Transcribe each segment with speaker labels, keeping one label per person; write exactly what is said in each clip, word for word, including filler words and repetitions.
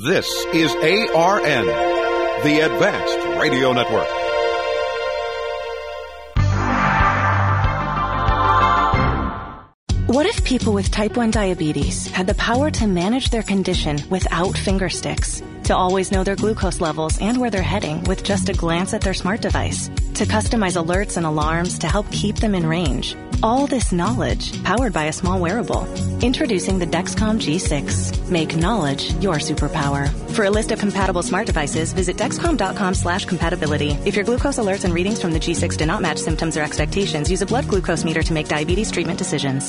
Speaker 1: This is A R N, the Advanced Radio Network.
Speaker 2: What if people with type one diabetes had the power to manage their condition without finger sticks? To always know their glucose levels and where they're heading with just a glance at their smart device? To customize alerts and alarms to help keep them in range? All this knowledge powered by a small wearable. Introducing the Dexcom G six. Make knowledge your superpower. For a list of compatible smart devices, visit Dexcom.com slash compatibility. If your glucose alerts and readings from the G six do not match symptoms or expectations, use a blood glucose meter to make diabetes treatment decisions.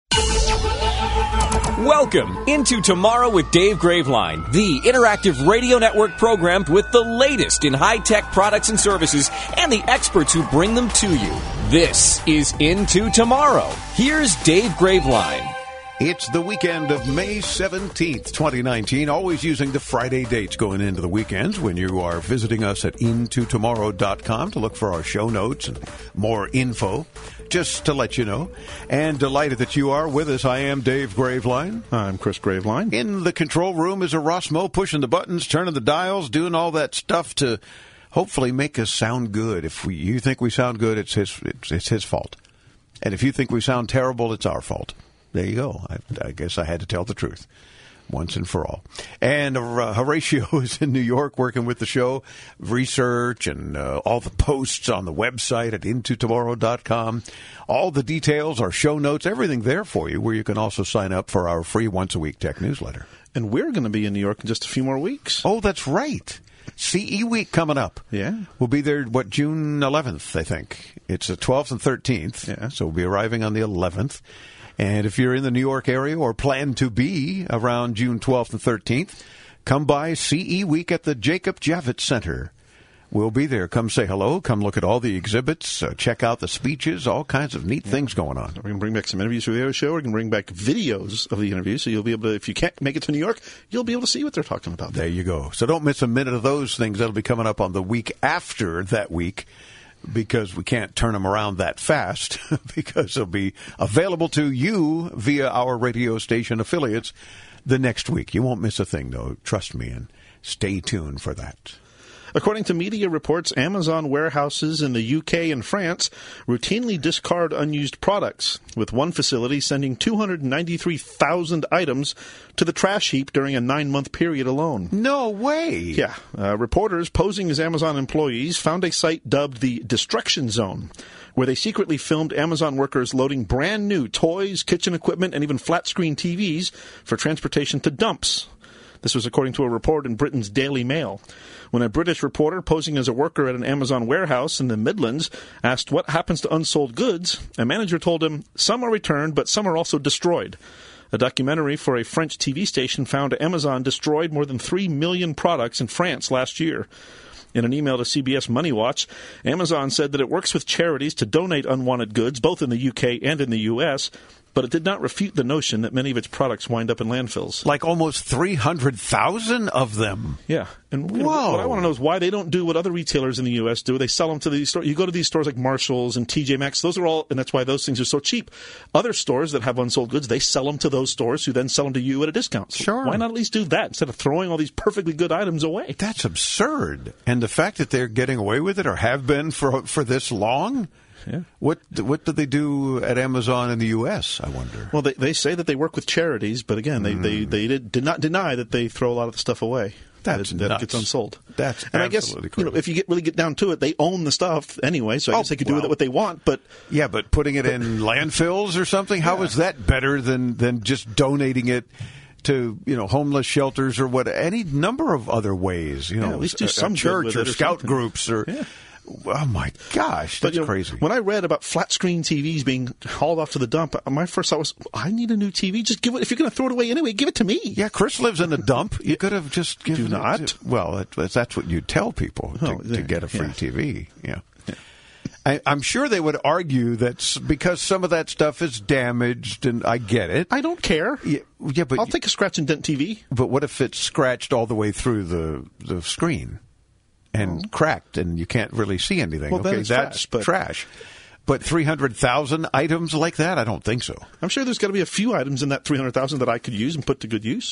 Speaker 3: Welcome into Tomorrow with Dave Graveline, the interactive radio network program with the latest in high-tech products and services and the experts who bring them to you. This is Into Tomorrow. Here's Dave Graveline.
Speaker 1: It's the weekend of May seventeenth, twenty nineteen, always using the Friday dates going into the weekends when you are visiting us at into tomorrow dot com to look for our show notes and more info, just to let you know. And delighted that you are with us. I am Dave Graveline.
Speaker 4: I'm Chris Graveline.
Speaker 1: In the control room is a Rossmo pushing the buttons, turning the dials, doing all that stuff to hopefully make us sound good. If we, you think we sound good, it's his, it's, it's his fault. And if you think we sound terrible, it's our fault. There you go. I, I guess I had to tell the truth once and for all. And uh, Horatio is in New York working with the show, research and uh, all the posts on the website at into tomorrow dot com. All the details, our show notes, everything there for you, where you can also sign up for our free once-a-week tech newsletter.
Speaker 4: And we're going to be in New York in just a few more weeks.
Speaker 1: Oh, that's right. C E Week coming up.
Speaker 4: Yeah.
Speaker 1: We'll be there, what, June eleventh, I think. It's the twelfth and thirteenth,
Speaker 4: yeah.
Speaker 1: So we'll be arriving on the eleventh. And if you're in the New York area or plan to be around June twelfth and thirteenth, come by C E Week at the Jacob Javits Center. We'll be there. Come say hello. Come look at all the exhibits. Uh, check out the speeches. All kinds of neat yeah. things going on.
Speaker 4: We're going to bring back some interviews for the show. We're going to bring back videos of the interviews, so you'll be able to, if you can't make it to New York, you'll be able to see what they're talking about.
Speaker 1: There you go. So don't miss a minute of those things. That'll be coming up on the week after that week, because we can't turn them around that fast, because they'll be available to you via our radio station affiliates the next week. You won't miss a thing, though. Trust me, and stay tuned for that.
Speaker 4: According to media reports, Amazon warehouses in the U K and France routinely discard unused products, with one facility sending two hundred ninety-three thousand items to the trash heap during a nine-month period alone.
Speaker 1: No way!
Speaker 4: Yeah. Uh, reporters posing as Amazon employees found a site dubbed the Destruction Zone, where they secretly filmed Amazon workers loading brand new toys, kitchen equipment, and even flat-screen T Vs for transportation to dumps. This was according to a report in Britain's Daily Mail. When a British reporter posing as a worker at an Amazon warehouse in the Midlands asked what happens to unsold goods, a manager told him, some are returned, but some are also destroyed. A documentary for a French T V station found Amazon destroyed more than three million products in France last year. In an email to C B S Money Watch, Amazon said that it works with charities to donate unwanted goods, both in the U K and in the U S, but it did not refute the notion that many of its products wind up in landfills.
Speaker 1: Like almost three hundred thousand of them.
Speaker 4: Yeah. And you know, what I want to know is why they don't do what other retailers in the U S do. They sell them to these stores. You go to these stores like Marshall's and T J Maxx. Those are all, and that's why those things are so cheap. Other stores that have unsold goods, they sell them to those stores who then sell them to you at a discount. So
Speaker 1: sure.
Speaker 4: Why not at least do that instead of throwing all these perfectly good items away?
Speaker 1: That's absurd. And the fact that they're getting away with it or have been for for this long?
Speaker 4: Yeah.
Speaker 1: What what do they do at Amazon in the U S, I wonder?
Speaker 4: Well, they they say that they work with charities, but again, they, mm. they, they did, did not deny that they throw a lot of the stuff away.
Speaker 1: That's
Speaker 4: that, that
Speaker 1: nuts.
Speaker 4: It gets unsold.
Speaker 1: That's
Speaker 4: and
Speaker 1: absolutely
Speaker 4: I guess,
Speaker 1: crazy.
Speaker 4: You know, if you get really get down to it, they own the stuff anyway, so I
Speaker 1: oh,
Speaker 4: guess they could
Speaker 1: well,
Speaker 4: do with it what they want. But
Speaker 1: yeah, but putting it in landfills or something, how yeah. is that better than, than just donating it to, you know, homeless shelters or what? Any number of other ways, you know,
Speaker 4: yeah, at least do
Speaker 1: a,
Speaker 4: some
Speaker 1: a church or, or scout
Speaker 4: something.
Speaker 1: groups or.
Speaker 4: Yeah.
Speaker 1: Oh, my gosh, that's
Speaker 4: but, you know,
Speaker 1: crazy.
Speaker 4: When I read about flat-screen T Vs being hauled off to the dump, my first thought was, I need a new T V. Just give it. If you're going to throw it away anyway, give it to me.
Speaker 1: Yeah, Chris lives in a dump. You could have just given
Speaker 4: Do not.
Speaker 1: it to, well, that's, that's what you tell people, to,
Speaker 4: oh,
Speaker 1: to get a free
Speaker 4: yeah.
Speaker 1: T V. Yeah. yeah. I, I'm sure they would argue that because some of that stuff is damaged, and I get it.
Speaker 4: I don't care.
Speaker 1: Yeah, yeah but
Speaker 4: I'll take a scratch and dent T V.
Speaker 1: But what if it's scratched all the way through the, the screen? And oh. cracked, and you can't really see anything.
Speaker 4: Well,
Speaker 1: okay,
Speaker 4: then it's
Speaker 1: that's
Speaker 4: trash. But,
Speaker 1: trash. But three hundred thousand items like that, I don't think so.
Speaker 4: I'm sure there's got to be a few items in that three hundred thousand that I could use and put to good use.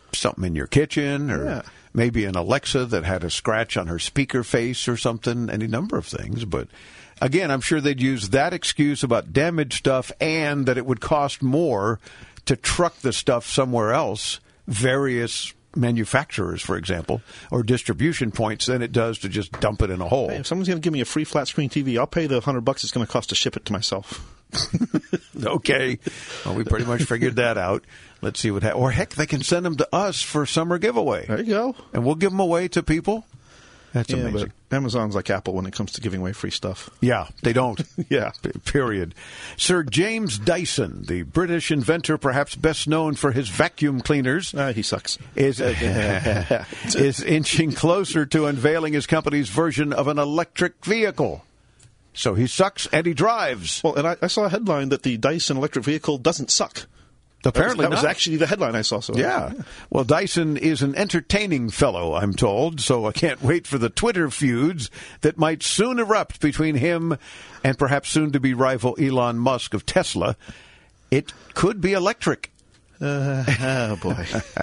Speaker 1: something in your kitchen, or
Speaker 4: Yeah.
Speaker 1: maybe an Alexa that had a scratch on her speaker face or something, any number of things. But again, I'm sure they'd use that excuse about damaged stuff and that it would cost more to truck the stuff somewhere else, various manufacturers, for example, or distribution points, than it does to just dump it in a hole.
Speaker 4: Hey, if someone's going to give me a free flat screen T V, I'll pay the hundred bucks it's going to cost to ship it to myself.
Speaker 1: Okay. Well, we pretty much figured that out. Let's see what happens. Or heck, they can send them to us for summer giveaway.
Speaker 4: There you go.
Speaker 1: And we'll give them away to people. That's
Speaker 4: Yeah,
Speaker 1: amazing.
Speaker 4: but Amazon's like Apple when it comes to giving away free stuff.
Speaker 1: Yeah, they don't.
Speaker 4: Yeah.
Speaker 1: P- Period. Sir James Dyson, the British inventor perhaps best known for his vacuum cleaners,
Speaker 4: Uh, he sucks.
Speaker 1: is, is inching closer to unveiling his company's version of an electric vehicle. So he sucks and he drives.
Speaker 4: Well, and I, I saw a headline that the Dyson electric vehicle doesn't suck.
Speaker 1: Apparently
Speaker 4: that was, that was
Speaker 1: not.
Speaker 4: actually the headline I saw. So
Speaker 1: Yeah. Well, Dyson is an entertaining fellow, I'm told, so I can't wait for the Twitter feuds that might soon erupt between him and perhaps soon-to-be rival Elon Musk of Tesla. It could be electric.
Speaker 4: Uh, oh, boy.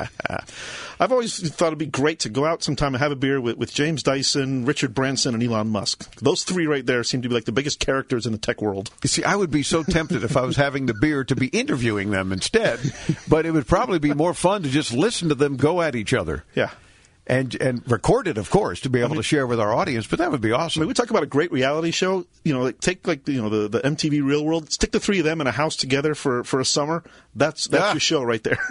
Speaker 4: I've always thought it'd be great to go out sometime and have a beer with, with James Dyson, Richard Branson, and Elon Musk. Those three right there seem to be like the biggest characters in the tech world.
Speaker 1: You see, I would be so tempted if I was having the beer to be interviewing them instead, but it would probably be more fun to just listen to them go at each other.
Speaker 4: Yeah.
Speaker 1: And and record it, of course, to be able to share with our audience, but that would be
Speaker 4: I
Speaker 1: awesome.
Speaker 4: mean, we talk about a great reality show. You know, like take like you know the, the M T V Real World. Stick the three of them in a house together for, for a summer. That's that's
Speaker 1: Ah.
Speaker 4: your show right there.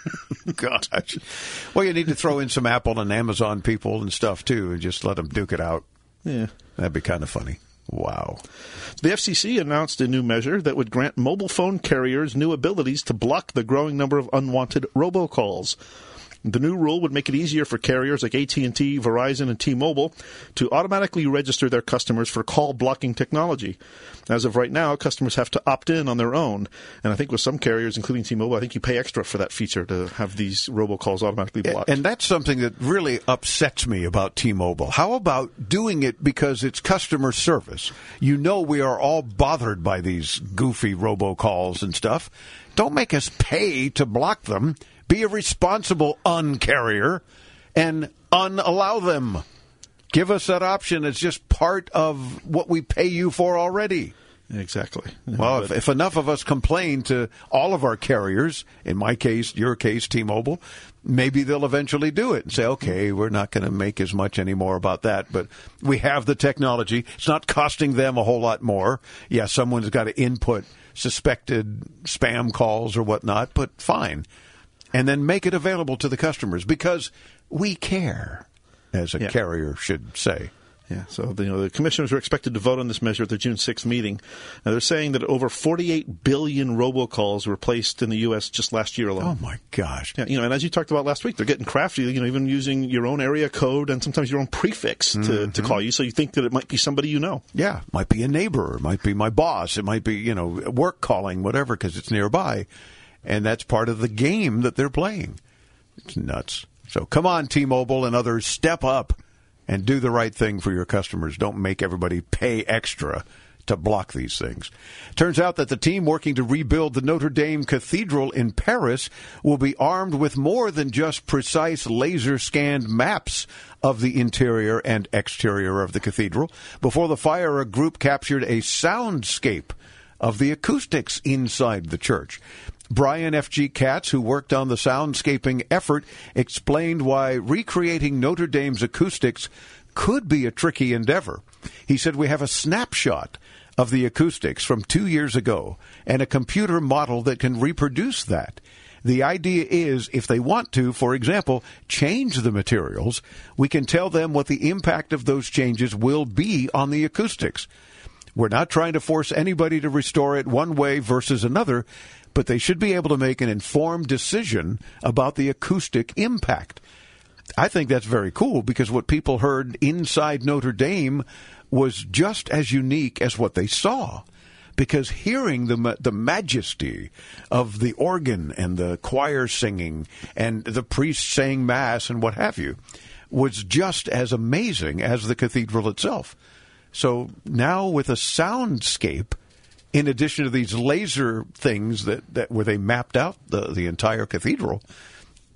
Speaker 1: Gosh. Well, you need to throw in some Apple and Amazon people and stuff, too, and just let them duke it out.
Speaker 4: Yeah.
Speaker 1: That'd be kind of funny. Wow.
Speaker 4: The F C C announced a new measure that would grant mobile phone carriers new abilities to block the growing number of unwanted robocalls. The new rule would make it easier for carriers like A T and T, Verizon, and T-Mobile to automatically register their customers for call blocking technology. As of right now, customers have to opt in on their own. And I think with some carriers, including T-Mobile, I think you pay extra for that feature to have these robocalls automatically blocked.
Speaker 1: And that's something that really upsets me about T-Mobile. How about doing it because it's customer service? You know we are all bothered by these goofy robocalls and stuff. Don't make us pay to block them. Be a responsible un-carrier and unallow them. Give us that option. It's just part of what we pay you for already.
Speaker 4: Exactly.
Speaker 1: Well, if, if enough of us complain to all of our carriers, in my case, your case, T-Mobile, maybe they'll eventually do it and say, okay, we're not going to make as much anymore about that, but we have the technology. It's not costing them a whole lot more. Yeah, someone's got to input suspected spam calls or whatnot, but fine. And then make it available to the customers because we care, as a
Speaker 4: Yeah.
Speaker 1: carrier should say.
Speaker 4: Yeah, so the, you know, the commissioners are expected to vote on this measure at the June sixth meeting. Now, they're saying that over forty-eight billion robocalls were placed in the U S just last year alone.
Speaker 1: Oh, my gosh.
Speaker 4: Yeah, you know, and as you talked about last week, they're getting crafty, you know, even using your own area code and sometimes your own prefix to,
Speaker 1: Mm-hmm.
Speaker 4: to call you, so you think that it might be somebody you know.
Speaker 1: Yeah, might be a neighbor, it might be my boss, it might be, you know, work calling, whatever, because it's nearby. And that's part of the game that they're playing. It's nuts. So come on, T-Mobile and others, step up and do the right thing for your customers. Don't make everybody pay extra to block these things. Turns out that the team working to rebuild the Notre Dame Cathedral in Paris will be armed with more than just precise laser-scanned maps of the interior and exterior of the cathedral. Before the fire, a group captured a soundscape of the acoustics inside the church. Brian F G. Katz, who worked on the soundscaping effort, explained why recreating Notre Dame's acoustics could be a tricky endeavor. He said, we have a snapshot of the acoustics from two years ago and a computer model that can reproduce that. The idea is, if they want to, for example, change the materials, we can tell them what the impact of those changes will be on the acoustics. We're not trying to force anybody to restore it one way versus another, but they should be able to make an informed decision about the acoustic impact. I think that's very cool because what people heard inside Notre Dame was just as unique as what they saw. Because hearing the the majesty of the organ and the choir singing and the priest saying Mass and what have you was just as amazing as the cathedral itself. So now with a soundscape, in addition to these laser things that, that where they mapped out the, the entire cathedral,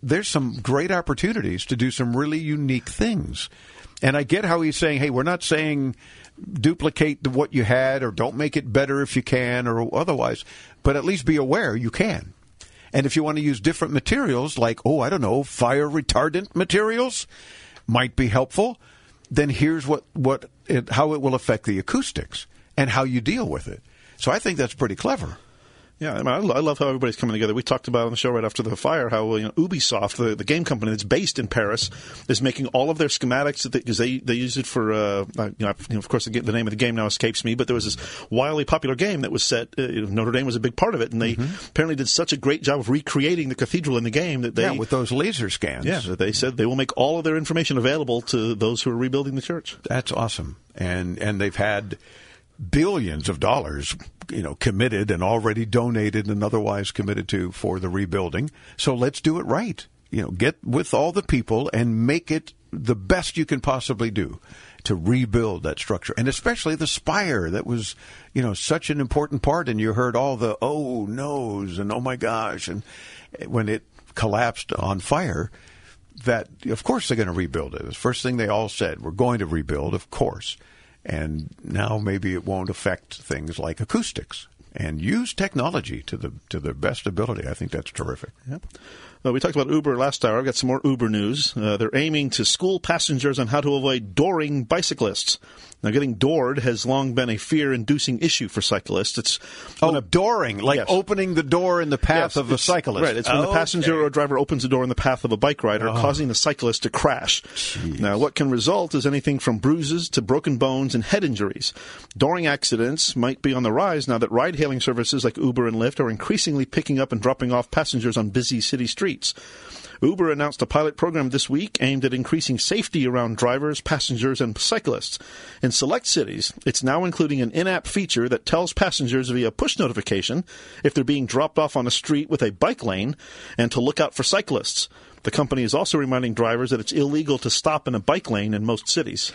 Speaker 1: there's some great opportunities to do some really unique things. And I get how he's saying, hey, we're not saying duplicate what you had or don't make it better if you can or otherwise, but at least be aware you can. And if you want to use different materials like, oh, I don't know, fire retardant materials might be helpful, then here's what, what it, how it will affect the acoustics and how you deal with it. So I think that's pretty clever.
Speaker 4: Yeah, I, mean, I love how everybody's coming together. We talked about on the show right after the fire how you know, Ubisoft, the, the game company that's based in Paris, is making all of their schematics because they, they use it for, uh, you know, of course, the, the name of the game now escapes me, but there was this wildly popular game that was set. Uh, Notre Dame was a big part of it, and they mm-hmm. apparently did such a great job of recreating the cathedral in the game that they.
Speaker 1: Yeah, with those laser scans.
Speaker 4: Yeah, they said they will make all of their information available to those who are rebuilding the church.
Speaker 1: That's awesome. And and they've had billions of dollars, you know, committed and already donated and otherwise committed to for the rebuilding. So let's do it right. You know, get with all the people and make it the best you can possibly do to rebuild that structure. And especially the spire that was, you know, such an important part. And you heard all the, oh, no's and oh, my gosh. And when it collapsed on fire, that, of course, they're going to rebuild it. The first thing they all said, we're going to rebuild, of course. And now maybe it won't affect things like acoustics. And use technology to the to the best ability. I think that's terrific.
Speaker 4: Yep. Uh, we talked about Uber last hour. I've got some more Uber news. Uh, they're aiming to school passengers on how to avoid dooring bicyclists. Now, getting doored has long been a fear-inducing issue for cyclists. It's
Speaker 1: oh, a, dooring, like
Speaker 4: yes.
Speaker 1: opening the door in the path
Speaker 4: yes,
Speaker 1: of a cyclist.
Speaker 4: Right, it's when
Speaker 1: oh,
Speaker 4: the passenger
Speaker 1: okay.
Speaker 4: or driver opens the door in the path of a bike rider, oh. causing the cyclist to crash.
Speaker 1: Jeez.
Speaker 4: Now, what can result is anything from bruises to broken bones and head injuries. Dooring accidents might be on the rise now that ride-hailing services like Uber and Lyft are increasingly picking up and dropping off passengers on busy city streets. Uber announced a pilot program this week aimed at increasing safety around drivers, passengers, and cyclists. In select cities, it's now including an in-app feature that tells passengers via push notification if they're being dropped off on a street with a bike lane and to look out for cyclists. The company is also reminding drivers that it's illegal to stop in a bike lane in most cities.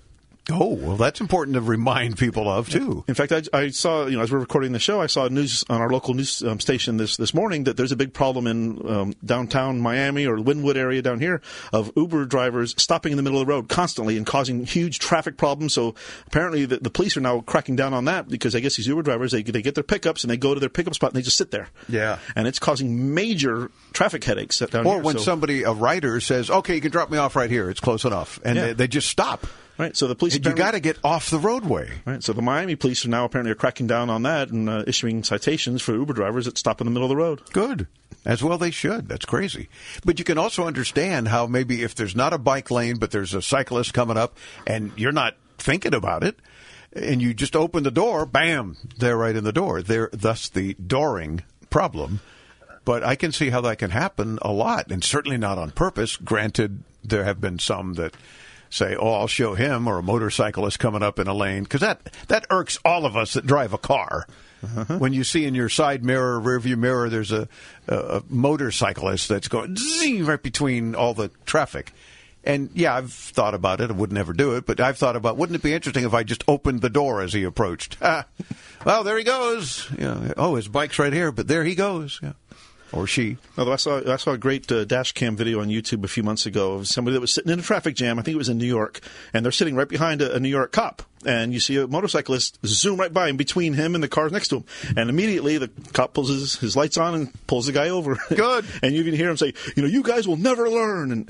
Speaker 1: Oh, well, that's important to remind people of, too.
Speaker 4: In fact, I, I saw, you know, as we're recording the show, I saw news on our local news um, station this, this morning that there's a big problem in um, downtown Miami or Wynwood area down here of Uber drivers stopping in the middle of the road constantly and causing huge traffic problems. So apparently the, the police are now cracking down on that because I guess these Uber drivers, they, they get their pickups and they go to their pickup spot and they just sit there.
Speaker 1: Yeah.
Speaker 4: And it's causing major traffic headaches down
Speaker 1: or
Speaker 4: here.
Speaker 1: Or when
Speaker 4: so.
Speaker 1: somebody, a rider, says, okay, you can drop me off right here. It's close enough. And
Speaker 4: yeah.
Speaker 1: they, they just stop.
Speaker 4: Right, so the police.
Speaker 1: You got to get off the roadway.
Speaker 4: Right, so the Miami police are now apparently are cracking down on that and uh, issuing citations for Uber drivers that stop in the middle of the road.
Speaker 1: Good, as well they should. That's crazy. But you can also understand how maybe if there's not a bike lane, but there's a cyclist coming up, and you're not thinking about it, and you just open the door, bam, they're right in the door. They're thus the dooring problem. But I can see how that can happen a lot, and certainly not on purpose. Granted, there have been some that say, oh, I'll show him, or a motorcyclist coming up in a lane, because that, that irks all of us that drive a car. Uh-huh. When you see in your side mirror, rearview mirror, there's a, a, a motorcyclist that's going zing right between all the traffic. And, yeah, I've thought about it. I would never do it, but I've thought about, wouldn't it be interesting if I just opened the door as he approached? Ah, well, there he goes. You know, oh, his bike's right here, but there he goes. Yeah. Or she.
Speaker 4: Although I saw, I saw a great uh, dash cam video on YouTube a few months ago of somebody that was sitting in a traffic jam. I think it was in New York, and they're sitting right behind a, a New York cop. And you see a motorcyclist zoom right by him between him and the cars next to him. And immediately the cop pulls his, his lights on and pulls the guy over.
Speaker 1: Good.
Speaker 4: And you can hear him say, you know, you guys will never learn. And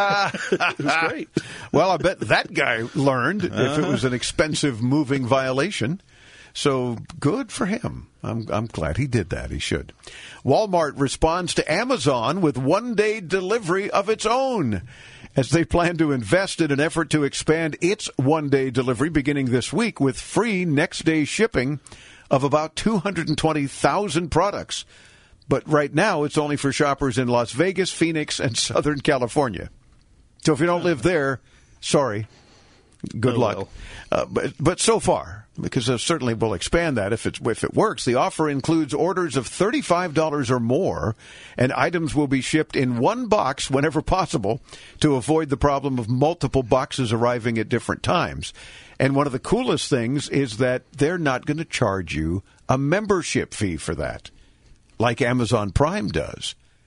Speaker 4: it was great.
Speaker 1: Well, I bet that guy learned uh-huh. if it was an expensive moving violation. So good for him. I'm I'm glad he did that. He should. Walmart responds to Amazon with one-day delivery of its own, as they plan to invest in an effort to expand its one-day delivery beginning this week with free next-day shipping of about two hundred twenty thousand products. But right now, it's only for shoppers in Las Vegas, Phoenix, and Southern California. So if you don't live there, sorry. Good oh, luck. Well. Uh, but but so far, because uh, certainly we'll expand that if, it's, if it works, the offer includes orders of thirty-five dollars or more, and items will be shipped in one box whenever possible to avoid the problem of multiple boxes arriving at different times. And one of the coolest things is that they're not going to charge you a membership fee for that, like Amazon Prime does.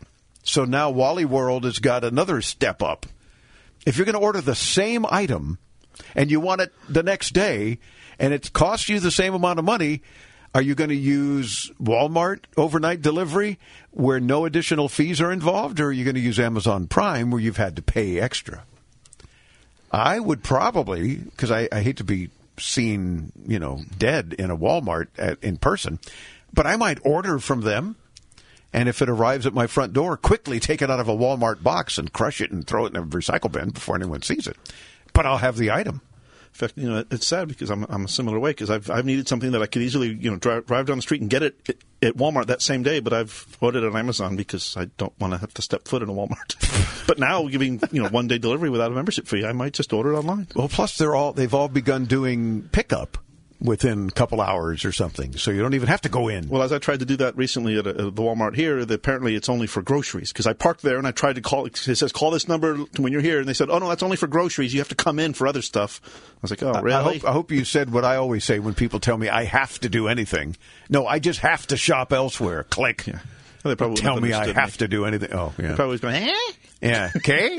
Speaker 1: So now Wally World has got another step up. If you're going to order the same item and you want it the next day and it costs you the same amount of money, are you going to use Walmart overnight delivery where no additional fees are involved, or are you going to use Amazon Prime where you've had to pay extra? I would probably, because I, I hate to be seen, you know, dead in a Walmart at, in person, but I might order from them, and if it arrives at my front door, quickly take it out of a Walmart box and crush it and throw it in a recycle bin before anyone sees it. But I'll have the item.
Speaker 4: In fact, you know, it's sad because I'm I'm a similar way, because I've I've needed something that I could easily, you know, drive drive down the street and get it at, at Walmart that same day, but I've ordered it on Amazon because I don't want to have to step foot in a Walmart. But now, giving, you know, one day delivery without a membership fee, I might just order it online.
Speaker 1: Well, plus they're all they've all begun doing pickup within a couple hours or something, so you don't even have to go in.
Speaker 4: Well, as I tried to do that recently at, a, at the Walmart here, the, apparently it's only for groceries, because I parked there and I tried to call. It says, call this number when you're here, and they said, oh, no, that's only for groceries. You have to come in for other stuff. I was like, oh, really?
Speaker 1: I hope, I hope you said what I always say when people tell me I have to do anything. No, I just have to shop elsewhere. Click.
Speaker 4: Yeah. Well, they probably
Speaker 1: tell me I have
Speaker 4: me.
Speaker 1: to do anything. Oh, yeah.
Speaker 4: They probably going, eh?
Speaker 1: Yeah. Okay.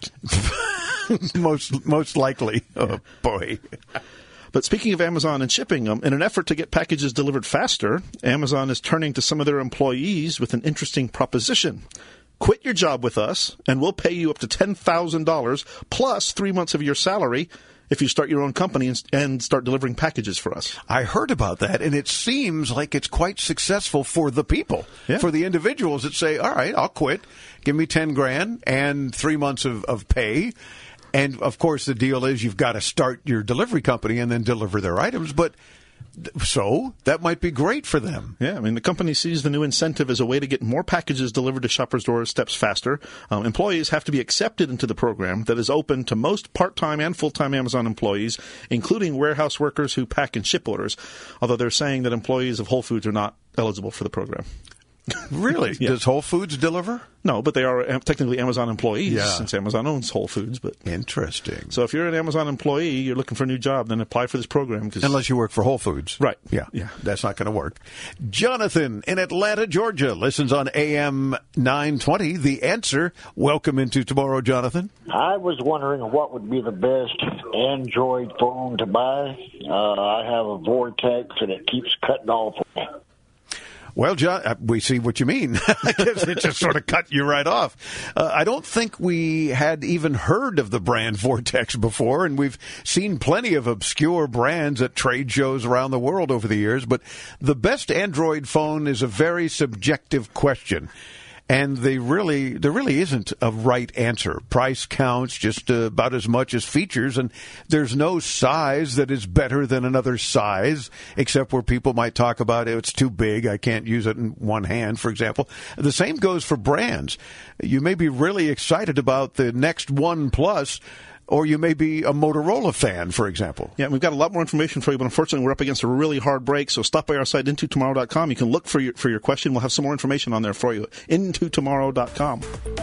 Speaker 1: most most likely. Oh, boy.
Speaker 4: But speaking of Amazon and shipping, um, in an effort to get packages delivered faster, Amazon is turning to some of their employees with an interesting proposition. Quit your job with us, and we'll pay you up to ten thousand dollars plus three months of your salary if you start your own company and, and start delivering packages for us.
Speaker 1: I heard about that, and it seems like it's quite successful for the people,
Speaker 4: yeah.
Speaker 1: for the individuals that say, all right, I'll quit. Give me ten grand and three months of, of pay. And, of course, the deal is you've got to start your delivery company and then deliver their items. But so that might be great for them.
Speaker 4: Yeah, I mean, the company sees the new incentive as a way to get more packages delivered to shoppers' doors steps faster. Um, employees have to be accepted into the program that is open to most part-time and full-time Amazon employees, including warehouse workers who pack and ship orders, although they're saying that employees of Whole Foods are not eligible for the program.
Speaker 1: Really?
Speaker 4: Yeah.
Speaker 1: Does Whole Foods deliver?
Speaker 4: No, but they are technically Amazon employees,
Speaker 1: yeah.
Speaker 4: since Amazon owns Whole Foods. But
Speaker 1: interesting.
Speaker 4: So if you're an Amazon employee, you're looking for a new job, then apply for this program. Cause
Speaker 1: Unless you work for Whole Foods.
Speaker 4: Right.
Speaker 1: Yeah.
Speaker 4: Yeah.
Speaker 1: That's not going to work. Jonathan in Atlanta, Georgia, listens on A M nine twenty. The Answer. Welcome into tomorrow, Jonathan.
Speaker 5: I was wondering what would be the best Android phone to buy. Uh, I have a Vortex, and it keeps cutting off.
Speaker 1: Well, John, we see what you mean. I guess it just sort of cut you right off. Uh, I don't think we had even heard of the brand Vortex before, and we've seen plenty of obscure brands at trade shows around the world over the years. But the best Android phone is a very subjective question. And they really, there really isn't a right answer. Price counts just uh, about as much as features, and there's no size that is better than another size, except where people might talk about it, it's too big, I can't use it in one hand, for example. The same goes for brands. You may be really excited about the next OnePlus, or you may be a Motorola fan, for example.
Speaker 4: Yeah, we've got a lot more information for you, but unfortunately we're up against a really hard break, so stop by our site, into tomorrow dot com. You can look for your, for your question. We'll have some more information on there for you. into tomorrow dot com.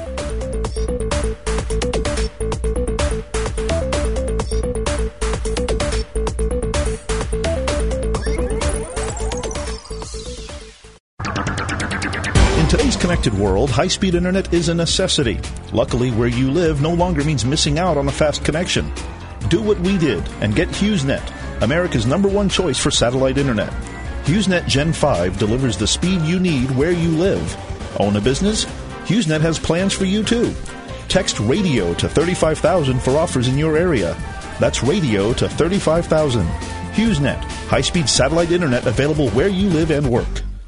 Speaker 4: In today's connected world, high-speed internet is a necessity. Luckily, where you live no longer means missing out on a fast connection. Do what we did and get HughesNet, America's number one choice for satellite internet. HughesNet Gen five delivers the speed you need where you live. Own a business? HughesNet has plans for you too. Text RADIO to thirty-five thousand for offers in your area. That's radio to thirty-five thousand. HughesNet, high-speed satellite internet available where you live and work.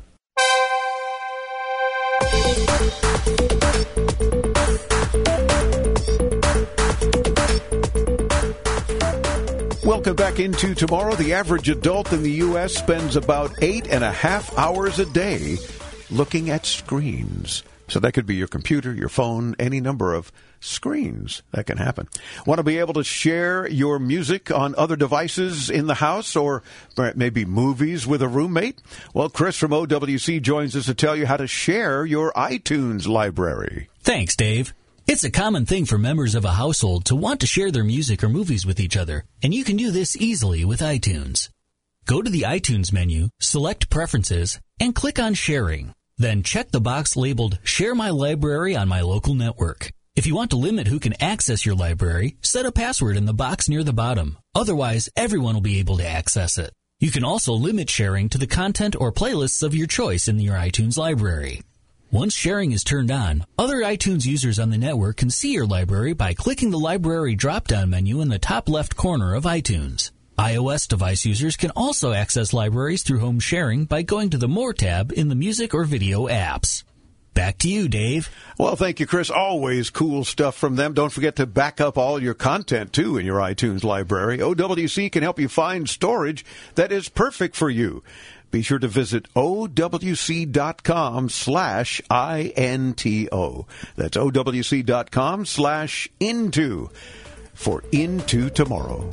Speaker 1: Welcome back into tomorrow. The average adult in the U S spends about eight and a half hours a day looking at screens. So that could be your computer, your phone, any number of screens. That can happen. Want to be able to share your music on other devices in the house, or maybe movies with a roommate? Well, Chris from O W C joins us to tell you how to share your iTunes library.
Speaker 6: Thanks, Dave. It's a common thing for members of a household to want to share their music or movies with each other, and you can do this easily with iTunes. Go to the iTunes menu, select Preferences, and click on Sharing. Then check the box labeled Share My Library on my local network. If you want to limit who can access your library, set a password in the box near the bottom. Otherwise, everyone will be able to access it. You can also limit sharing to the content or playlists of your choice in your iTunes library. Once sharing is turned on, other iTunes users on the network can see your library by clicking the library drop-down menu in the top left corner of iTunes. iOS device users can also access libraries through home sharing by going to the More tab in the music or video apps. Back to you, Dave.
Speaker 1: Well, thank you, Chris. Always cool stuff from them. Don't forget to back up all your content, too, in your iTunes library. O W C can help you find storage that is perfect for you. Be sure to visit owc.com slash I-N-T-O. That's owc.com slash into for Into Tomorrow.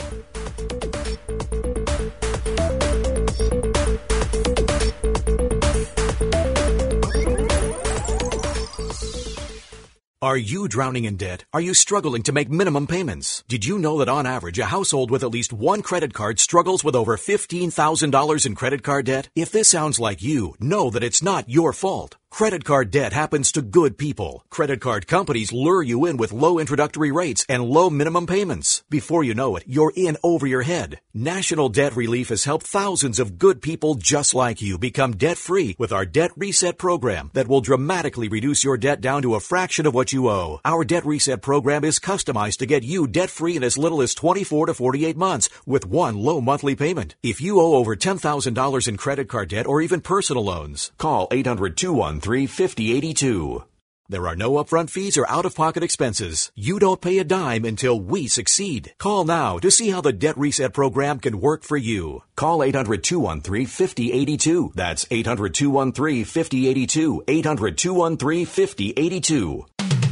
Speaker 7: Are you drowning in debt? Are you struggling to make minimum payments? Did you know that on average, a household with at least one credit card struggles with over fifteen thousand dollars in credit card debt? If this sounds like you, know that it's not your fault. Credit card debt happens to good people. Credit card companies lure you in with low introductory rates and low minimum payments. Before you know it, you're in over your head. National Debt Relief has helped thousands of good people just like you become debt-free with our Debt Reset program that will dramatically reduce your debt down to a fraction of what you owe. Our Debt Reset program is customized to get you debt-free in as little as twenty-four to forty-eight months with one low monthly payment. If you owe over ten thousand dollars in credit card debt or even personal loans, call eight hundred, two one three, five oh eight two. There are no upfront fees or out-of-pocket expenses. You don't pay a dime until we succeed. Call now to see how the Debt Reset program can work for you. Call eight hundred, two one three, five oh eight two. That's eight hundred, two one three, five oh eight two. eight hundred, two one three, five oh eight two.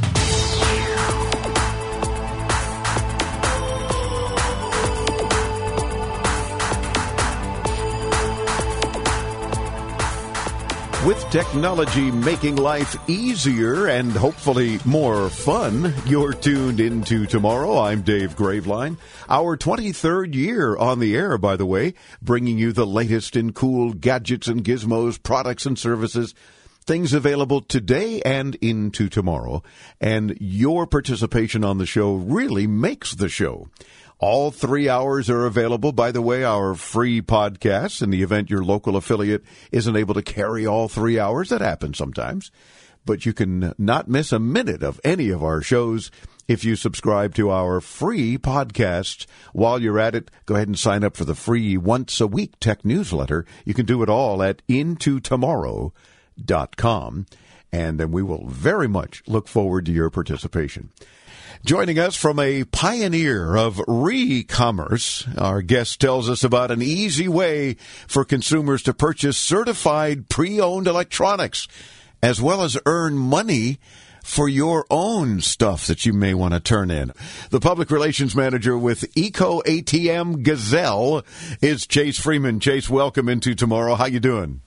Speaker 1: With technology making life easier and hopefully more fun, you're tuned into Tomorrow. I'm Dave Graveline. Our twenty-third year on the air, by the way, bringing you the latest in cool gadgets and gizmos, products and services, things available today and into tomorrow. And your participation on the show really makes the show. All three hours are available. By the way, our free podcasts in the event your local affiliate isn't able to carry all three hours. That happens sometimes. But you can not miss a minute of any of our shows if you subscribe to our free podcasts. While you're at it, go ahead and sign up for the free once-a-week tech newsletter. You can do it all at into tomorrow dot com. And then we will very much look forward to your participation. Joining us from a pioneer of re-commerce, our guest tells us about an easy way for consumers to purchase certified pre-owned electronics, as well as earn money for your own stuff that you may want to turn in. The public relations manager with Eco A T M Gazelle is Chase Freeman. Chase, welcome into Tomorrow. How you doing?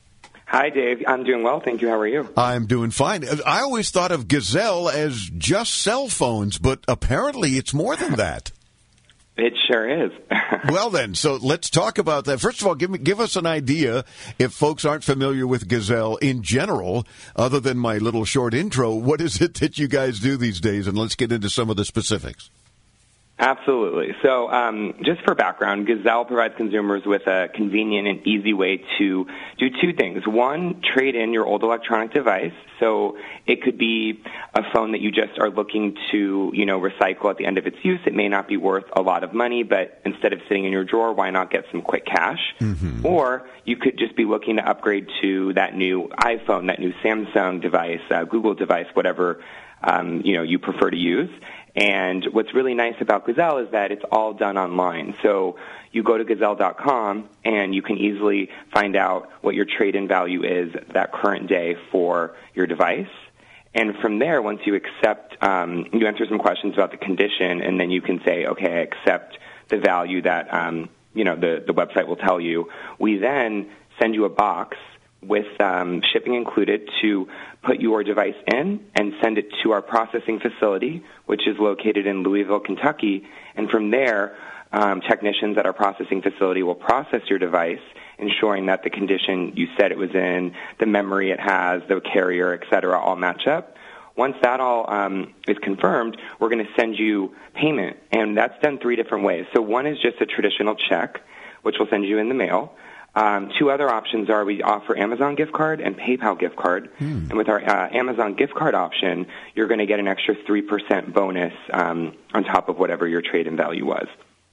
Speaker 8: Hi, Dave. I'm doing well. Thank you. How are you?
Speaker 1: I'm doing fine. I always thought of Gazelle as just cell phones, but apparently it's more than that.
Speaker 8: It sure is.
Speaker 1: Well, then, so let's talk about that. First of all, give me, give us an idea, if folks aren't familiar with Gazelle in general, other than my little short intro, what is it that you guys do these days? And let's get into some of the specifics.
Speaker 8: Absolutely. So um, just for background, Gazelle provides consumers with a convenient and easy way to do two things. One, trade in your old electronic device. So it could be a phone that you just are looking to, you know, recycle at the end of its use. It may not be worth a lot of money, but instead of sitting in your drawer, why not get some quick cash? Mm-hmm. Or you could just be looking to upgrade to that new iPhone, that new Samsung device, uh, Google device, whatever, um, you know, you prefer to use. And what's really nice about Gazelle is that it's all done online. So you go to gazelle dot com and you can easily find out what your trade-in value is that current day for your device. And from there, once you accept, um, you answer some questions about the condition, and then you can say, okay, I accept the value that, um, you know, the, the website will tell you. We then send you a box with um, shipping included to put your device in and send it to our processing facility, which is located in Louisville, Kentucky. And from there, um, technicians at our processing facility will process your device ensuring that the condition you said it was in, the memory it has, the carrier, et cetera, all match up. Once that all um, is confirmed, we're going to send you payment, and that's done three different ways. So one is just a traditional check, which we'll send you in the mail. Um, two other options are we offer Amazon gift card and PayPal gift card. Hmm. And with our uh, Amazon gift card option, you're going to get an extra three percent bonus um, on top of whatever your trade-in value was.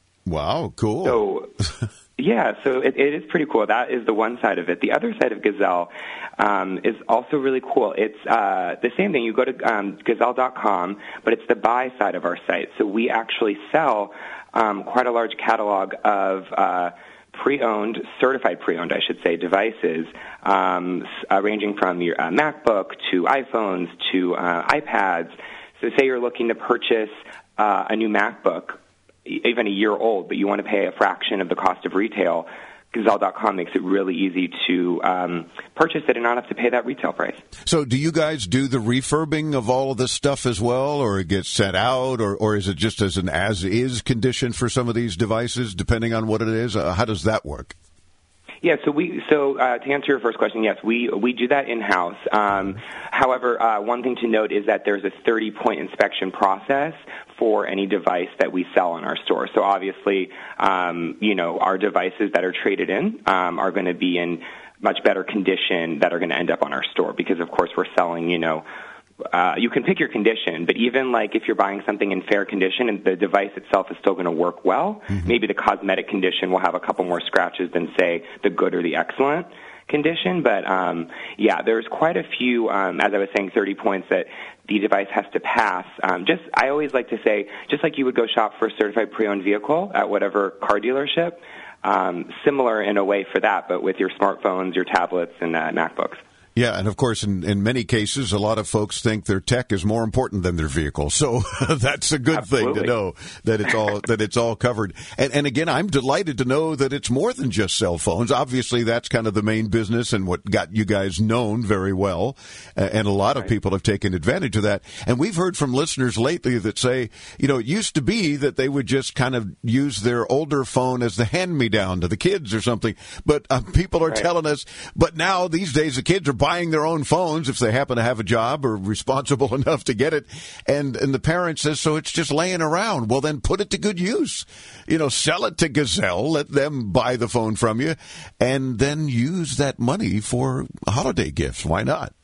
Speaker 1: Wow, cool.
Speaker 8: So, yeah, so it, it is pretty cool. That is the one side of it. The other side of Gazelle um, is also really cool. It's uh, the same thing. You go to um, gazelle dot com, but it's the buy side of our site. So we actually sell um, quite a large catalog of uh, pre-owned, certified pre-owned, I should say, devices, um, uh, ranging from your uh, MacBook to iPhones to uh, iPads. So say you're looking to purchase uh, a new MacBook, even a year old, but you want to pay a fraction of the cost of retail, gazelle dot com makes it really easy to um, purchase it and not have to pay that retail price.
Speaker 1: So do you guys do the refurbing of all of this stuff as well, or it gets sent out, or, or is it just as an as-is condition for some of these devices, depending on what it is? Uh, how does that work?
Speaker 8: Yeah, so we so uh, to answer your first question, yes, we we do that in-house. Um, however, uh, one thing to note is that there's a thirty-point inspection process for any device that we sell in our store. So obviously, um, you know, our devices that are traded in um, are going to be in much better condition that are going to end up on our store because, of course, we're selling, you know, Uh, you can pick your condition, but even like if you're buying something in fair condition and the device itself is still going to work well, mm-hmm. maybe the cosmetic condition will have a couple more scratches than, say, the good or the excellent condition. But, um, yeah, there's quite a few, um, as I was saying, thirty points that the device has to pass. Um, just I always like to say, just like you would go shop for a certified pre-owned vehicle at whatever car dealership, um, similar in a way for that, but with your smartphones, your tablets, and uh, MacBooks.
Speaker 1: Yeah, and of course, in, in many cases, a lot of folks think their tech is more important than their vehicle. So that's a good
Speaker 8: Absolutely.
Speaker 1: thing to know that it's all that it's all covered. And, and again, I'm delighted to know that it's more than just cell phones. Obviously, that's kind of the main business and what got you guys known very well. Uh, and a lot of
Speaker 8: right.
Speaker 1: people have taken advantage of that. And we've heard from listeners lately that say, you know, it used to be that they would just kind of use their older phone as the hand-me-down to the kids or something. But uh, people are
Speaker 8: right.
Speaker 1: telling us, but now these days the kids are buying their own phones if they happen to have a job or responsible enough to get it. And and the parent says, so it's just laying around. Well, then put it to good use. You know, sell it to Gazelle, let them buy the phone from you, and then use that money for holiday gifts. Why not?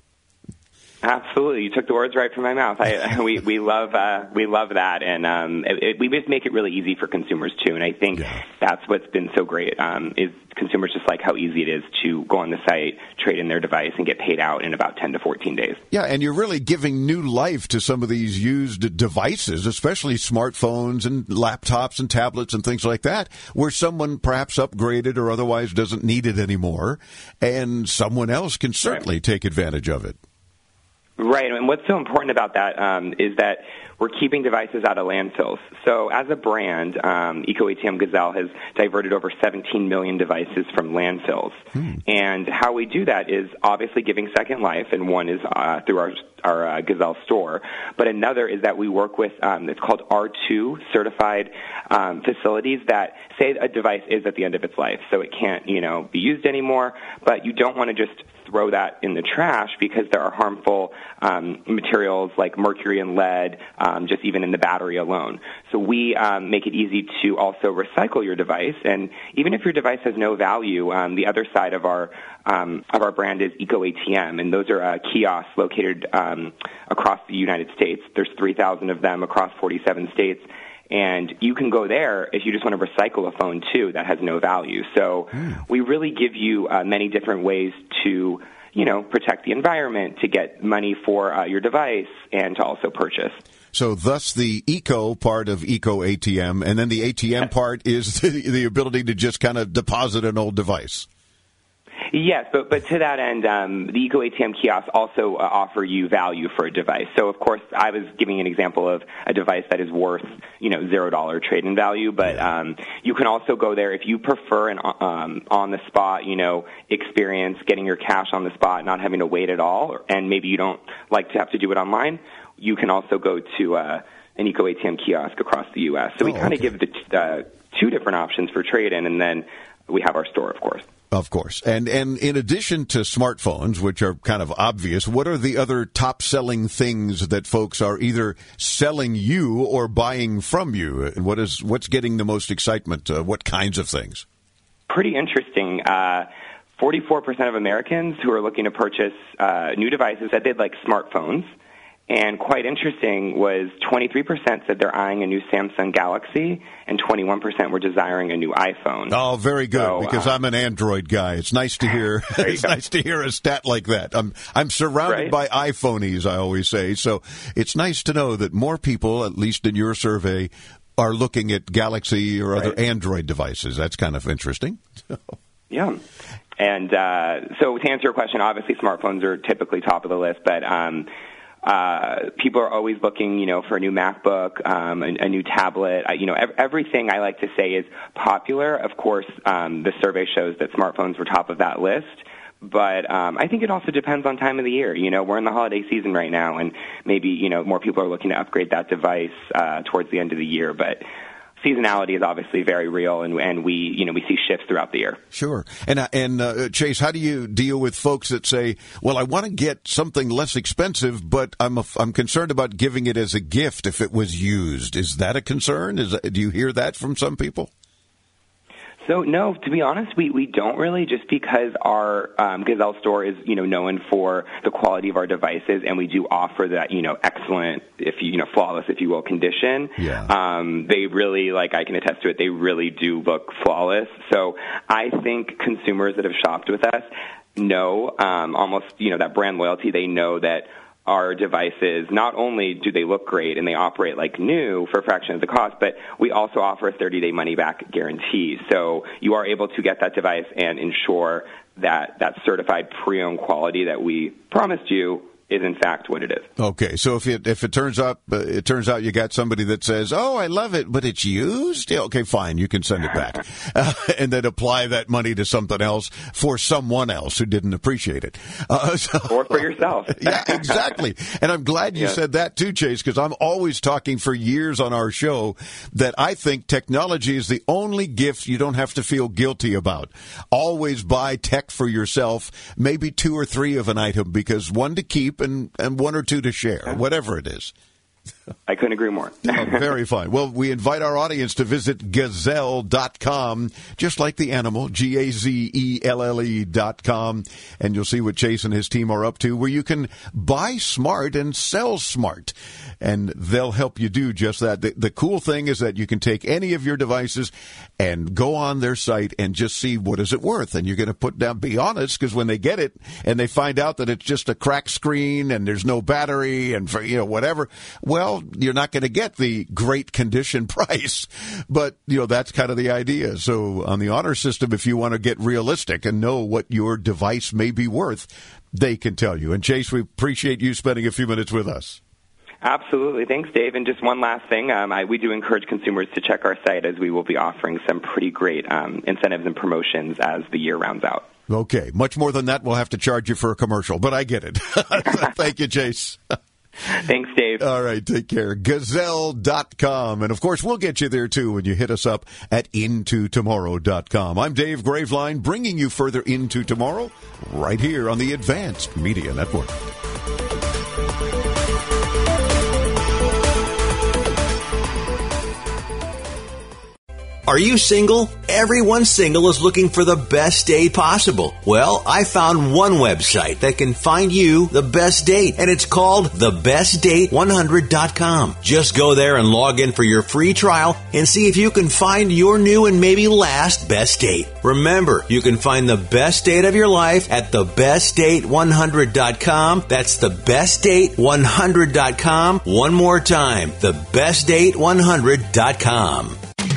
Speaker 8: Absolutely, you took the words right from my mouth. I, we we love uh, we love that, and um, it, it, we just make it really easy for consumers too. And I think yeah. that's what's been so great um, is consumers just like how easy it is to go on the site, trade in their device, and get paid out in about ten to fourteen days.
Speaker 1: Yeah, and you're really giving new life to some of these used devices, especially smartphones and laptops and tablets and things like that, where someone perhaps upgraded or otherwise doesn't need it anymore, and someone else can certainly right. take advantage of it.
Speaker 8: Right, and what's so important about that um, is that we're keeping devices out of landfills. So as a brand, um, EcoATM Gazelle has diverted over seventeen million devices from landfills. Hmm. And how we do that is obviously giving second life, and one is uh, through our, our uh, Gazelle store. But another is that we work with, um, it's called R two certified um, facilities that say a device is at the end of its life, so it can't, you know, be used anymore, but you don't want to just throw that in the trash because there are harmful um, materials like mercury and lead, um, just even in the battery alone. So we um, make it easy to also recycle your device, and even if your device has no value, um, the other side of our um, of our brand is EcoATM, and those are uh, kiosks located um, across the United States. There's three thousand of them across forty-seven states. And you can go there if you just want to recycle a phone, too, that has no value. So mm. we really give you uh, many different ways to, you know, protect the environment, to get money for uh, your device, and to also purchase.
Speaker 1: So thus the eco part of EcoATM, and then the A T M part is the, the ability to just kind of deposit an old device.
Speaker 8: Yes, but, but to that end, um, the EcoATM kiosks also uh, offer you value for a device. So, of course, I was giving an example of a device that is worth, you know, zero dollar trade-in value. But um, you can also go there if you prefer an um, on-the-spot, you know, experience, getting your cash on the spot, not having to wait at all, and maybe you don't like to have to do it online. You can also go to uh, an EcoATM kiosk across the U S So we oh, kind of okay. give the uh, two different options for trade-in, and then we have our store, of course.
Speaker 1: Of course. And and in addition to smartphones, which are kind of obvious, what are the other top-selling things that folks are either selling you or buying from you? What is what's getting the most excitement? Uh, what kinds of things?
Speaker 8: Pretty interesting. Uh, forty-four percent of Americans who are looking to purchase uh, new devices said they'd like smartphones. And quite interesting was twenty-three percent said they're eyeing a new Samsung Galaxy, and twenty-one percent were desiring a new iPhone.
Speaker 1: Oh, very good,
Speaker 8: so,
Speaker 1: because
Speaker 8: uh,
Speaker 1: I'm an Android guy. It's nice to hear It's go. nice to hear a stat like that. I'm I'm surrounded
Speaker 8: right?
Speaker 1: by iPhonies, I always say. So it's nice to know that more people, at least in your survey, are looking at Galaxy or other
Speaker 8: right.
Speaker 1: Android devices. That's kind of interesting.
Speaker 8: Yeah. And uh, so to answer your question, obviously smartphones are typically top of the list, but um, uh, people are always looking, you know, for a new MacBook, um, a, a new tablet. Uh, you know, ev- everything I like to say is popular. Of course, um, the survey shows that smartphones were top of that list. But um, I think it also depends on time of the year. You know, we're in the holiday season right now, and maybe, you know, more people are looking to upgrade that device uh, towards the end of the year. But seasonality is obviously very real, and, and we, you know, we see shifts throughout the year.
Speaker 1: Sure. And, and uh, Chase, how do you deal with folks that say, well, I want to get something less expensive, but I'm a, I'm concerned about giving it as a gift if it was used. Is that a concern? Is that, do you hear that from some people?
Speaker 8: So, no, to be honest, we, we don't really, just because our um, Gazelle store is, you know, known for the quality of our devices, and we do offer that, you know, excellent, if you, you know, flawless, if you will, condition.
Speaker 1: Yeah.
Speaker 8: Um, they really, like I can attest to it, they really do look flawless. So I think consumers that have shopped with us know um, almost, you know, that brand loyalty. They know that our devices, not only do they look great and they operate like new for a fraction of the cost, but we also offer a thirty-day money-back guarantee. So you are able to get that device and ensure that that certified pre-owned quality that we promised you is in fact what it is.
Speaker 1: Okay, so if it if it turns up, uh, it turns out you got somebody that says, "Oh, I love it, but it's used." Yeah, okay, fine, you can send it back, uh, and then apply that money to something else for someone else who didn't appreciate it, uh, so,
Speaker 8: or for yourself.
Speaker 1: Yeah, exactly. And I'm glad you yeah. said that too, Chase, because I'm always talking for years on our show that I think technology is the only gift you don't have to feel guilty about. Always buy tech for yourself, maybe two or three of an item, because one to keep and, and one or two to share, whatever it is.
Speaker 8: I couldn't agree more.
Speaker 1: Oh, very fine. Well, we invite our audience to visit gazelle dot com, just like the animal, G A Z E L L E dot com, and you'll see what Chase and his team are up to, where you can buy smart and sell smart, and they'll help you do just that. The, the cool thing is that you can take any of your devices and go on their site and just see what is it worth, and you're going to put down, be honest, because when they get it and they find out that it's just a cracked screen and there's no battery and for, you know, whatever, well, you're not going to get the great condition price, but you know that's kind of the idea. So on the honor system, if you want to get realistic and know what your device may be worth, they can tell you. And Chase, we appreciate you spending a few minutes with us.
Speaker 8: Absolutely. Thanks, Dave. And just one last thing, um, I, we do encourage consumers to check our site, as we will be offering some pretty great um, incentives and promotions as the year rounds out.
Speaker 1: Okay. Much more than that, we'll have to charge you for a commercial, but I get it. Thank you, Chase.
Speaker 8: Thanks, Dave.
Speaker 1: All right, take care. gazelle dot com. And, of course, we'll get you there, too, when you hit us up at into tomorrow dot com. I'm Dave Graveline, bringing you further into tomorrow right here on the Advanced Media Network.
Speaker 9: Are you single? Everyone single is looking for the best date possible. Well, I found one website that can find you the best date, and it's called the best date one hundred dot com. Just go there and log in for your free trial and see if you can find your new and maybe last best date. Remember, you can find the best date of your life at the best date one hundred dot com. That's the best date one hundred dot com. One more time, the best date one hundred dot com.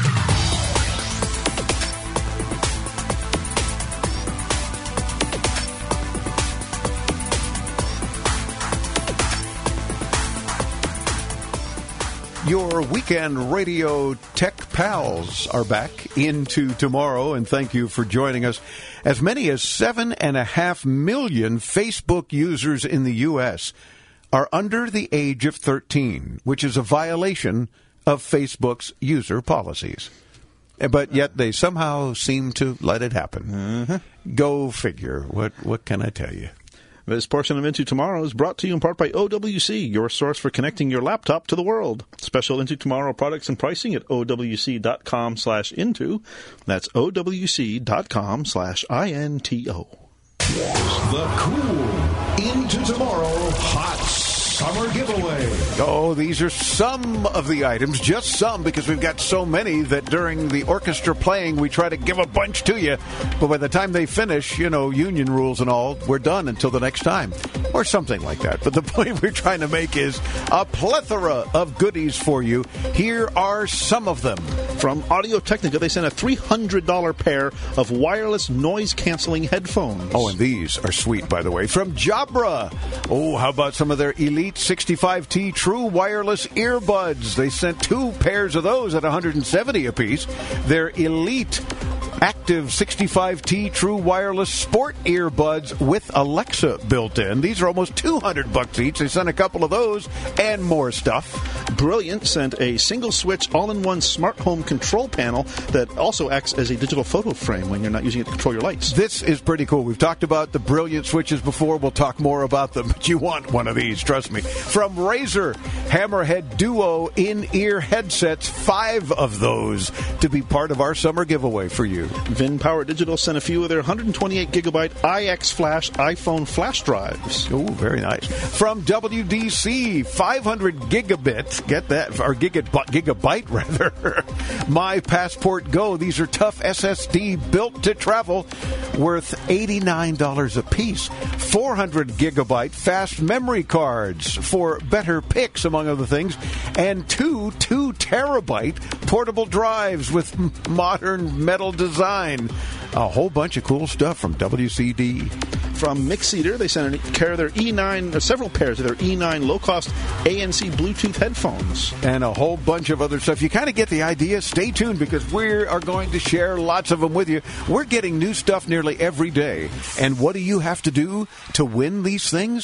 Speaker 1: Your weekend radio tech pals are back into tomorrow, and thank you for joining us. As many as seven and a half million Facebook users in the U S are under the age of thirteen, which is a violation of Facebook's user policies. But yet they somehow seem to let it happen.
Speaker 4: Mm-hmm.
Speaker 1: Go figure. What what can I tell you?
Speaker 4: This portion of Into Tomorrow is brought to you in part by O W C, your source for connecting your laptop to the world. Special Into Tomorrow products and pricing at owc.com slash into. That's owc.com slash I-N-T-O.
Speaker 10: The cool Into Tomorrow Hot Summer Giveaway.
Speaker 1: Oh, these are some of the items, just some, because we've got so many that during the orchestra playing, we try to give a bunch to you. But by the time they finish, you know, union rules and all, we're done until the next time. Or something like that. But the point we're trying to make is a plethora of goodies for you. Here are some of them.
Speaker 4: From Audio-Technica, they sent a three hundred dollars pair of wireless noise-canceling headphones.
Speaker 1: Oh, and these are sweet, by the way. From Jabra. Oh, how about some of their Elite sixty-five T True Wireless Earbuds? They sent two pairs of those at one hundred seventy dollars apiece. Their Elite Active sixty-five T True Wireless Sport Earbuds with Alexa built in. These are almost two hundred bucks each. They sent a couple of those and more stuff.
Speaker 4: Brilliant sent a single-switch, all-in-one smart home control panel that also acts as a digital photo frame when you're not using it to control your lights.
Speaker 1: This is pretty cool. We've talked about the Brilliant switches before. We'll talk more about them, but you want one of these, trust me. From Razer, Hammerhead Duo in-ear headsets, five of those to be part of our summer giveaway for you.
Speaker 4: Vin Power Digital sent a few of their one hundred twenty-eight gigabyte I X Flash iPhone flash drives.
Speaker 1: Oh, very nice. From W D C, five hundred gigabit, get that, or gigabyte, gigabyte rather, My Passport Go. These are tough S S D built to travel, worth eighty-nine dollars a piece. four hundred gigabyte fast memory cards for better pics, among other things, and two two terabyte portable drives with m- modern metal design. A whole bunch of cool stuff from W C D.
Speaker 4: From Mixeater, they sent a pair of their E nine, or several pairs of their E nine low-cost A N C Bluetooth headphones.
Speaker 1: And a whole bunch of other stuff. You kind of get the idea. Stay tuned because we are going to share lots of them with you. We're getting new stuff nearly every day. And what do you have to do to win these things?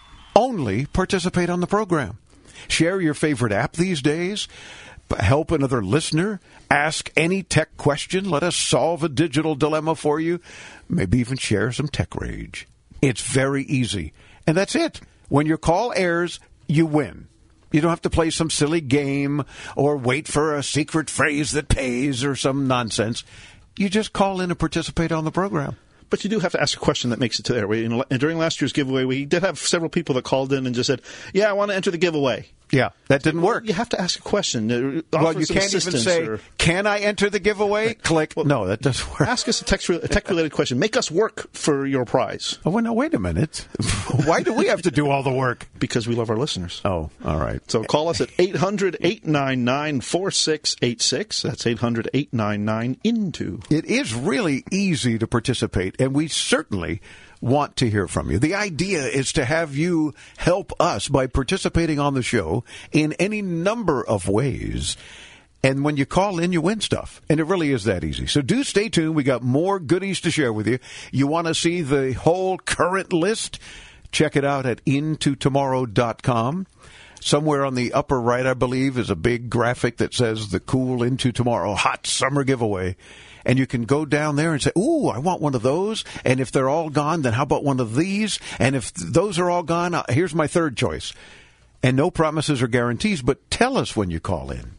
Speaker 1: Only participate on the program. Share your favorite app these days. Help another listener. Ask any tech question. Let us solve a digital dilemma for you. Maybe even share some tech rage. It's very easy. And that's it. When your call airs, you win. You don't have to play some silly game or wait for a secret phrase that pays or some nonsense. You just call in and participate on the program.
Speaker 4: But you do have to ask a question that makes it to there. We, you know, and during last year's giveaway, we did have several people that called in and just said, yeah, I want to enter the giveaway.
Speaker 1: Yeah, that didn't work.
Speaker 4: You have to ask a question. Uh,
Speaker 1: well, you can't even say, or, can I enter the giveaway? Click. Well, no, that doesn't work.
Speaker 4: Ask us a, text, a tech-related question. Make us work for your prize.
Speaker 1: Oh, well, no, wait a minute. Why do we have to do all the work?
Speaker 4: Because we love our listeners.
Speaker 1: Oh, all right.
Speaker 4: So call us at eight hundred, eight nine nine, four six eight six. That's eight hundred, eight nine nine, into.
Speaker 1: It is really easy to participate, and we certainly want to hear from you. The idea is to have you help us by participating on the show in any number of ways. And when you call in, you win stuff. And it really is that easy. So do stay tuned. We got more goodies to share with you. You want to see the whole current list? Check it out at into tomorrow dot com. Somewhere on the upper right, I believe, is a big graphic that says the cool Into Tomorrow Hot Summer Giveaway. And you can go down there and say, ooh, I want one of those. And if they're all gone, then how about one of these? And if those are all gone, uh, here's my third choice. And no promises or guarantees, but tell us when you call in.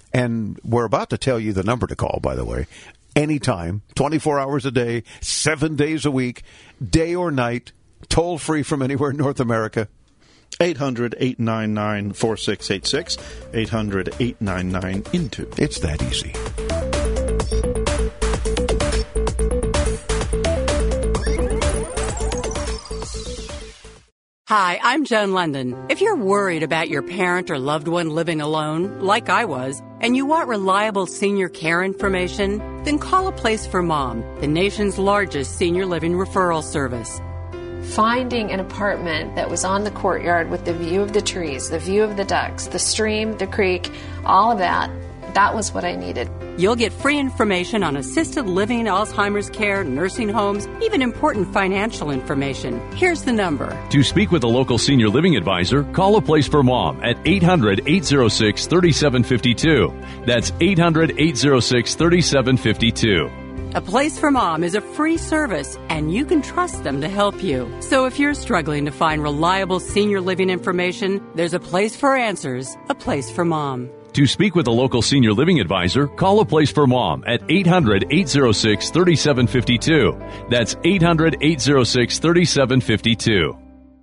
Speaker 1: And we're about to tell you the number to call, by the way. Anytime, twenty-four hours a day, seven days a week, day or night, toll-free from anywhere in North America.
Speaker 4: eight hundred, eight nine nine, four six eight six. eight hundred, eight nine nine, into.
Speaker 1: It's that easy.
Speaker 11: Hi, I'm Joan London. If you're worried about your parent or loved one living alone, like I was, and you want reliable senior care information, then call A Place for Mom, the nation's largest senior living referral service.
Speaker 12: Finding an apartment that was on the courtyard with the view of the trees, the view of the ducks, the stream, the creek, all of that, that was what I needed.
Speaker 11: You'll get free information on assisted living, Alzheimer's care, nursing homes, even important financial information. Here's the number.
Speaker 13: To speak with a local senior living advisor, call A Place for Mom at eight hundred, eight oh six, three seven five two. That's eight hundred, eight oh six, three seven five two.
Speaker 11: A Place for Mom is a free service, and you can trust them to help you. So if you're struggling to find reliable senior living information, there's a place for answers, a place for mom.
Speaker 13: To speak with a local senior living advisor, call A Place for Mom at eight hundred, eight oh six, three seven five two. That's eight hundred, eight oh six, three seven five two.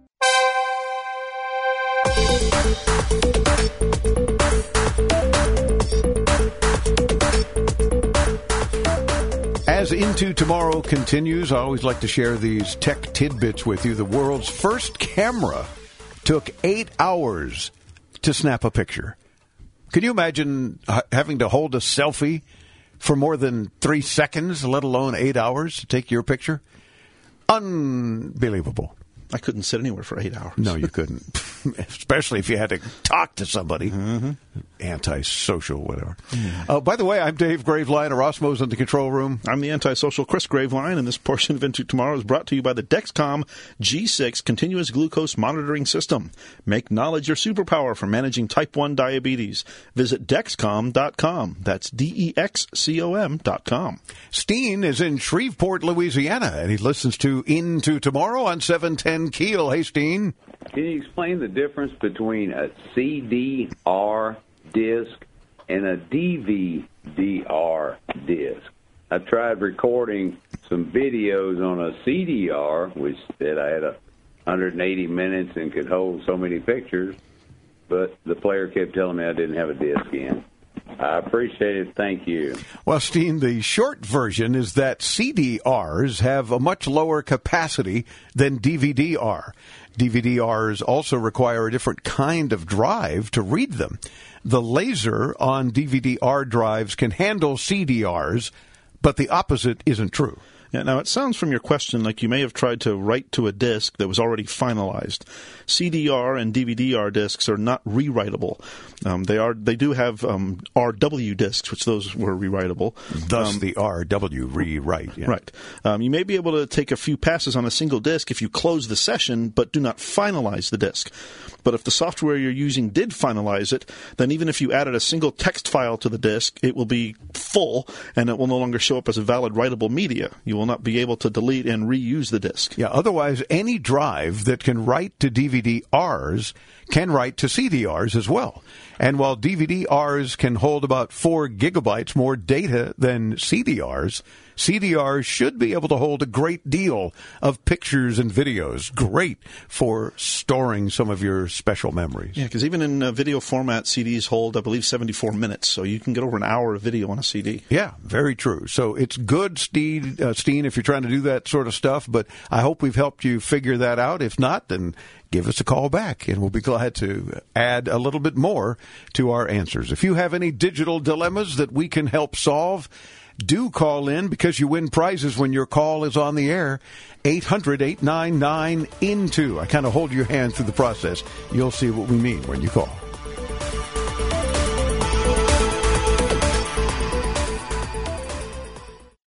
Speaker 1: As Into Tomorrow continues, I always like to share these tech tidbits with you. The world's first camera took eight hours to snap a picture. Can you imagine having to hold a selfie for more than three seconds, let alone eight hours to take your picture? Unbelievable.
Speaker 4: I couldn't sit anywhere for eight hours.
Speaker 1: No, you couldn't. Especially if you had to talk to somebody.
Speaker 4: Mm-hmm.
Speaker 1: Antisocial, whatever. Mm. Uh, by the way, I'm Dave Graveline. Erasmo's in the control room.
Speaker 4: I'm the antisocial Chris Graveline, and this portion of Into Tomorrow is brought to you by the Dexcom G six Continuous Glucose Monitoring System. Make knowledge your superpower for managing type one diabetes. Visit Dexcom dot com. That's D E X C O M dot com.
Speaker 1: Steen is in Shreveport, Louisiana, and he listens to Into Tomorrow on seven ten Keel. Hey, Steen.
Speaker 14: Can you explain the difference between a C D R disc and a D V D R disc? I tried recording some videos on a C D R, which said I had a one hundred eighty minutes and could hold so many pictures, but the player kept telling me I didn't have a disc in. I appreciate it. Thank you.
Speaker 1: Well, Steen, the short version is that C D Rs have a much lower capacity than D V D R. D V D Rs also require a different kind of drive to read them. The laser on D V D R drives can handle C D Rs, but the opposite isn't true.
Speaker 4: Yeah, now, it sounds from your question like you may have tried to write to a disk that was already finalized. C D R and D V D R disks are not rewritable. Um, they are. They do have um, R W disks, which those were rewritable.
Speaker 1: Thus
Speaker 4: um,
Speaker 1: the R W, rewrite. Yeah.
Speaker 4: Right. Um, you may be able to take a few passes on a single disk if you close the session but do not finalize the disk. But if the software you're using did finalize it, then even if you added a single text file to the disk, it will be full and it will no longer show up as a valid writable media. You will not be able to delete and reuse the disk.
Speaker 1: Yeah, otherwise, any drive that can write to D V D Rs can write to C D Rs as well. And while D V D Rs can hold about four gigabytes more data than C D Rs, C D Rs should be able to hold a great deal of pictures and videos. Great for storing some of your special memories.
Speaker 4: Yeah, because even in uh, video format, C Ds hold, I believe, seventy-four minutes. So you can get over an hour of video on a C D.
Speaker 1: Yeah, very true. So it's good, Steen, uh, Steen, if you're trying to do that sort of stuff. But I hope we've helped you figure that out. If not, then give us a call back, and we'll be glad to add a little bit more to our answers. If you have any digital dilemmas that we can help solve, do call in because you win prizes when your call is on the air. eight hundred, eight nine nine, I N T O. I kind of hold your hand through the process. You'll see what we mean when you call.